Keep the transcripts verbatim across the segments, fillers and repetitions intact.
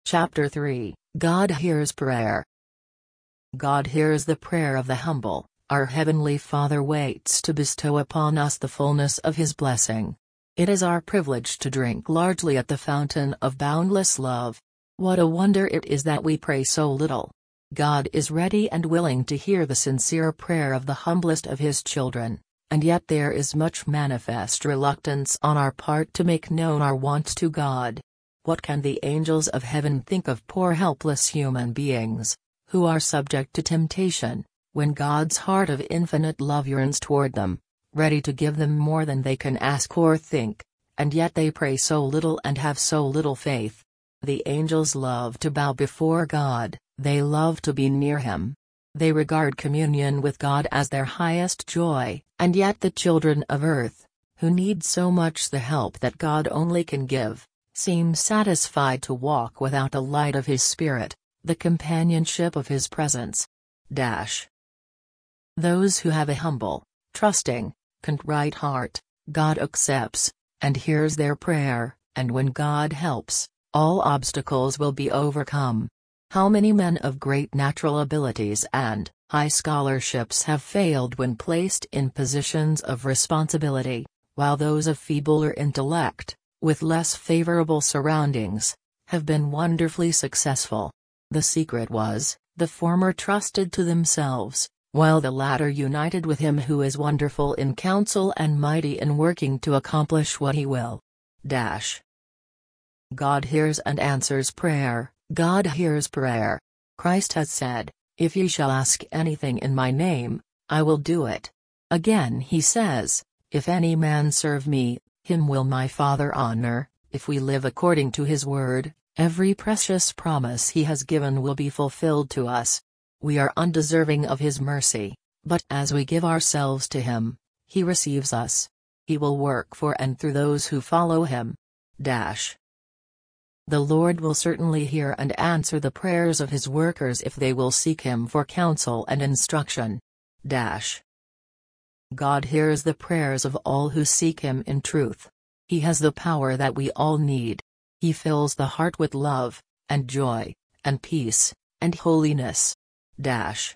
Chapter three, God Hears Prayer. God hears the prayer of the humble. Our Heavenly Father waits to bestow upon us the fullness of His blessing. It is our privilege to drink largely at the fountain of boundless love. What a wonder it is that we pray so little. God is ready and willing to hear the sincere prayer of the humblest of His children, and yet there is much manifest reluctance on our part to make known our wants to God. What can the angels of heaven think of poor helpless human beings, who are subject to temptation, when God's heart of infinite love yearns toward them, ready to give them more than they can ask or think, and yet they pray so little and have so little faith? The angels love to bow before God, they love to be near Him. They regard communion with God as their highest joy, and yet the children of earth, who need so much the help that God only can give, seem satisfied to walk without the light of His Spirit, the companionship of His presence. Dash. Those who have a humble, trusting, contrite heart, God accepts, and hears their prayer, and when God helps, all obstacles will be overcome. How many men of great natural abilities and high scholarships have failed when placed in positions of responsibility, while those of feebler intellect, with less favorable surroundings, have been wonderfully successful. The secret was, the former trusted to themselves, while the latter united with Him who is wonderful in counsel and mighty in working to accomplish what He will. Dash. God hears and answers prayer. God hears prayer. Christ has said, "If ye shall ask anything in my name, I will do it." Again He says, "If any man serve me, him will my Father honor." If we live according to His word, every precious promise He has given will be fulfilled to us. We are undeserving of His mercy, but as we give ourselves to Him, He receives us. He will work for and through those who follow Him. Dash. The Lord will certainly hear and answer the prayers of His workers if they will seek Him for counsel and instruction. Dash. God hears the prayers of all who seek Him in truth. He has the power that we all need. He fills the heart with love, and joy, and peace, and holiness. Dash.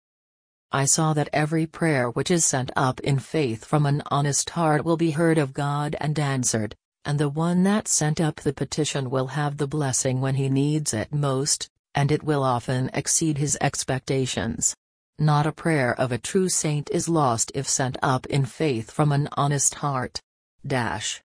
I saw that every prayer which is sent up in faith from an honest heart will be heard of God and answered, and the one that sent up the petition will have the blessing when he needs it most, and it will often exceed his expectations. Not a prayer of a true saint is lost if sent up in faith from an honest heart. Dash.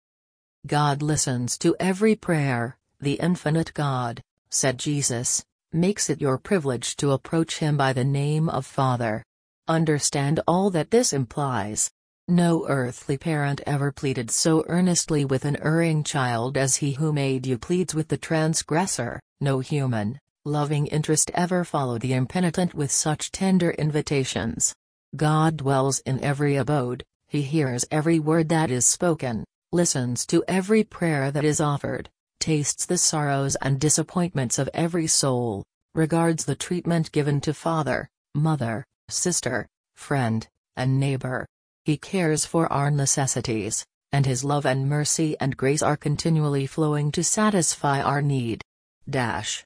God listens to every prayer. The infinite God, said Jesus, makes it your privilege to approach Him by the name of Father. Understand all that this implies. No earthly parent ever pleaded so earnestly with an erring child as He who made you pleads with the transgressor. No human, loving interest ever followed the impenitent with such tender invitations. God dwells in every abode, He hears every word that is spoken, listens to every prayer that is offered, tastes the sorrows and disappointments of every soul, regards the treatment given to father, mother, sister, friend, and neighbor. He cares for our necessities, and His love and mercy and grace are continually flowing to satisfy our need. Dash.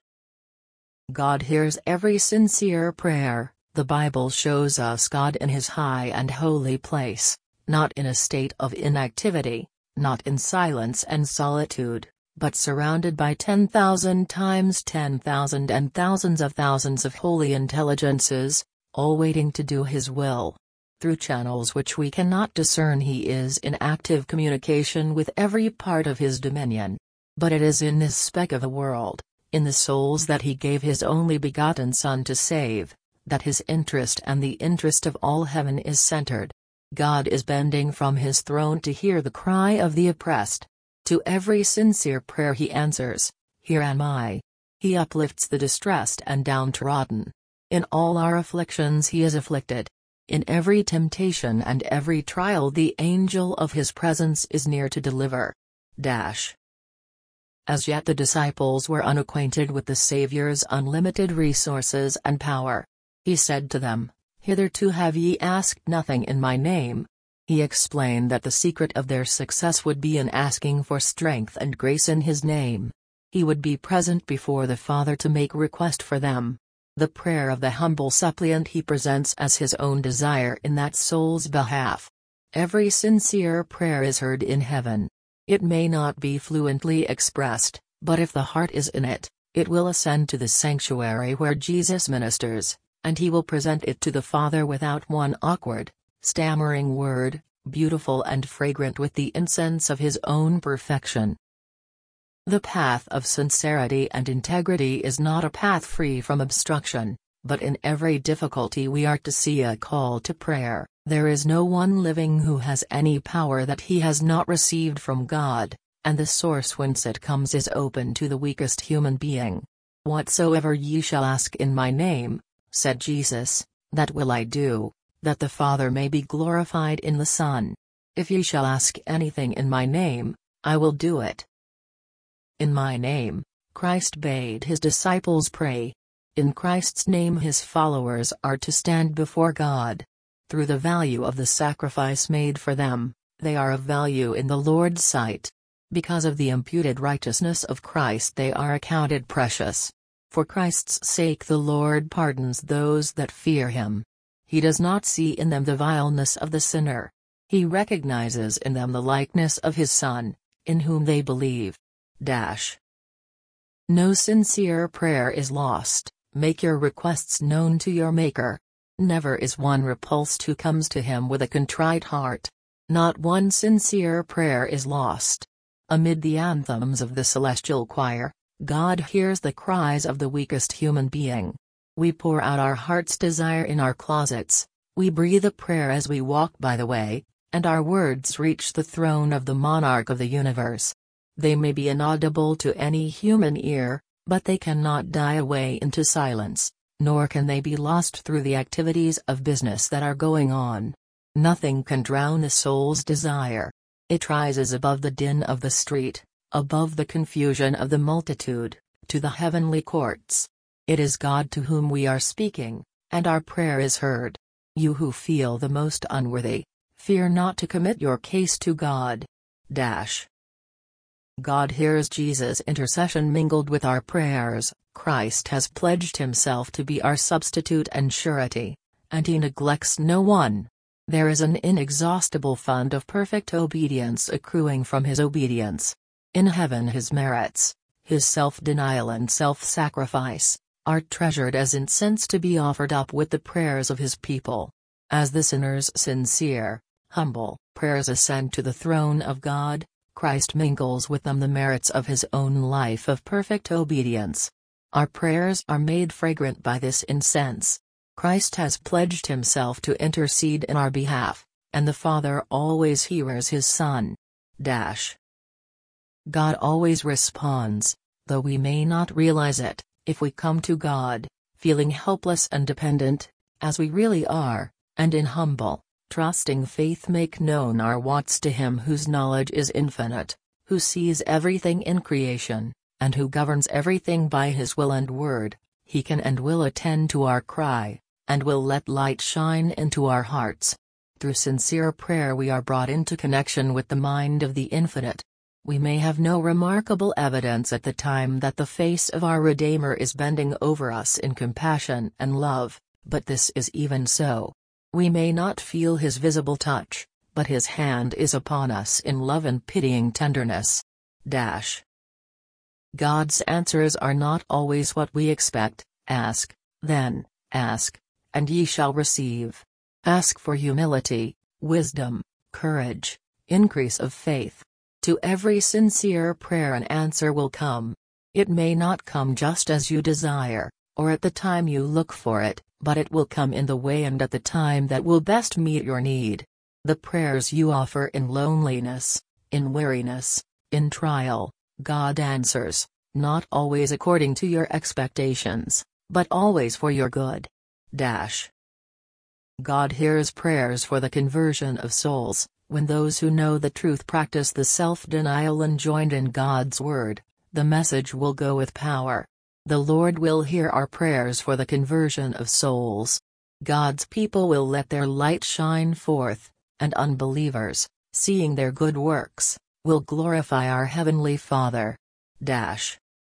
God hears every sincere prayer. The Bible shows us God in His high and holy place, not in a state of inactivity, not in silence and solitude, but surrounded by ten thousand times ten thousand and thousands of thousands of holy intelligences, all waiting to do His will. Through channels which we cannot discern He is in active communication with every part of His dominion. But it is in this speck of a world, in the souls that He gave His only begotten Son to save, that His interest and the interest of all heaven is centered. God is bending from His throne to hear the cry of the oppressed. To every sincere prayer He answers, "Here am I." He uplifts the distressed and downtrodden. In all our afflictions He is afflicted. In every temptation and every trial the angel of His presence is near to deliver. Dash. As yet the disciples were unacquainted with the Saviour's unlimited resources and power. He said to them, "Hitherto have ye asked nothing in my name." He explained that the secret of their success would be in asking for strength and grace in His name. He would be present before the Father to make request for them. The prayer of the humble suppliant he presents as his own desire in that soul's behalf. Every sincere prayer is heard in heaven. It may not be fluently expressed, but if the heart is in it, it will ascend to the sanctuary where Jesus ministers, and he will present it to the Father without one awkward, stammering word, beautiful and fragrant with the incense of his own perfection. The path of sincerity and integrity is not a path free from obstruction, but in every difficulty we are to see a call to prayer. There is no one living who has any power that he has not received from God, and the source whence it comes is open to the weakest human being. "Whatsoever ye shall ask in my name," said Jesus, "that will I do, that the Father may be glorified in the Son. If ye shall ask anything in my name, I will do it." In my name, Christ bade his disciples pray. In Christ's name his followers are to stand before God. Through the value of the sacrifice made for them, they are of value in the Lord's sight. Because of the imputed righteousness of Christ they are accounted precious. For Christ's sake the Lord pardons those that fear him. He does not see in them the vileness of the sinner. He recognizes in them the likeness of his Son, in whom they believe. Dash. No sincere prayer is lost. Make your requests known to your Maker. Never is one repulsed who comes to him with a contrite heart. Not one sincere prayer is lost. Amid the anthems of the celestial choir, God hears the cries of the weakest human being. We pour out our heart's desire in our closets, we breathe a prayer as we walk by the way, and our words reach the throne of the monarch of the universe. They may be inaudible to any human ear, but they cannot die away into silence, nor can they be lost through the activities of business that are going on. Nothing can drown the soul's desire. It rises above the din of the street, above the confusion of the multitude, to the heavenly courts. It is God to whom we are speaking, and our prayer is heard. You who feel the most unworthy, fear not to commit your case to God. Dash. God hears Jesus' intercession mingled with our prayers. Christ has pledged himself to be our substitute and surety, and he neglects no one. There is an inexhaustible fund of perfect obedience accruing from his obedience. In heaven his merits, his self-denial and self-sacrifice, are treasured as incense to be offered up with the prayers of his people. As the sinner's sincere, humble prayers ascend to the throne of God, Christ mingles with them the merits of his own life of perfect obedience. Our prayers are made fragrant by this incense. Christ has pledged himself to intercede in our behalf, and the Father always hears his Son. Dash. God always responds, though we may not realize it, if we come to God, feeling helpless and dependent, as we really are, and in humble, trusting faith make known our wants to him whose knowledge is infinite, who sees everything in creation, and who governs everything by his will and word. He can and will attend to our cry, and will let light shine into our hearts. Through sincere prayer we are brought into connection with the mind of the Infinite. We may have no remarkable evidence at the time that the face of our Redeemer is bending over us in compassion and love, but this is even so. We may not feel his visible touch, but his hand is upon us in love and pitying tenderness. Dash. God's answers are not always what we expect. Ask, then, ask, and ye shall receive. Ask for humility, wisdom, courage, increase of faith. To every sincere prayer an answer will come. It may not come just as you desire, or at the time you look for it, but it will come in the way and at the time that will best meet your need. The prayers you offer in loneliness, in weariness, in trial, God answers, not always according to your expectations, but always for your good. Dash. God hears prayers for the conversion of souls. When those who know the truth practice the self-denial enjoined in God's word, the message will go with power. The Lord will hear our prayers for the conversion of souls. God's people will let their light shine forth, and unbelievers, seeing their good works, will glorify our Heavenly Father. Dash.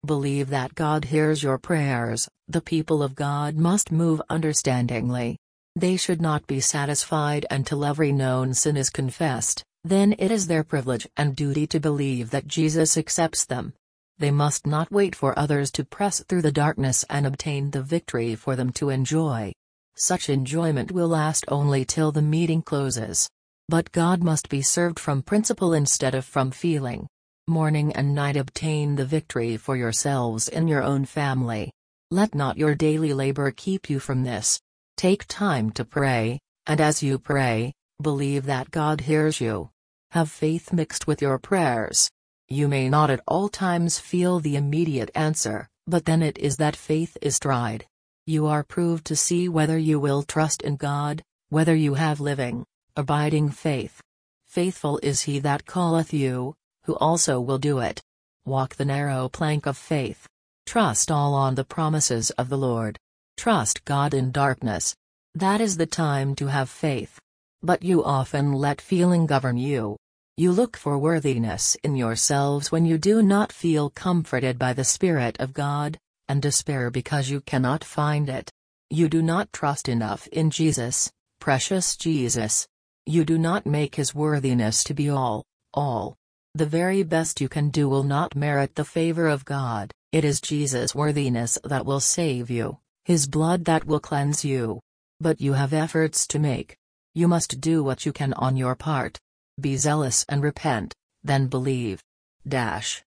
Believe that God hears your prayers. The people of God must move understandingly. They should not be satisfied until every known sin is confessed, then it is their privilege and duty to believe that Jesus accepts them. They must not wait for others to press through the darkness and obtain the victory for them to enjoy. Such enjoyment will last only till the meeting closes. But God must be served from principle instead of from feeling. Morning and night obtain the victory for yourselves in your own family. Let not your daily labor keep you from this. Take time to pray, and as you pray, believe that God hears you. Have faith mixed with your prayers. You may not at all times feel the immediate answer, but then it is that faith is tried. You are proved to see whether you will trust in God, whether you have living, abiding faith. Faithful is he that calleth you, who also will do it. Walk the narrow plank of faith. Trust all on the promises of the Lord. Trust God in darkness. That is the time to have faith. But you often let feeling govern you. You look for worthiness in yourselves when you do not feel comforted by the Spirit of God, and despair because you cannot find it. You do not trust enough in Jesus, precious Jesus. You do not make his worthiness to be all, all. The very best you can do will not merit the favor of God. It is Jesus' worthiness that will save you, his blood that will cleanse you. But you have efforts to make. You must do what you can on your part. Be zealous and repent, then believe. Dash.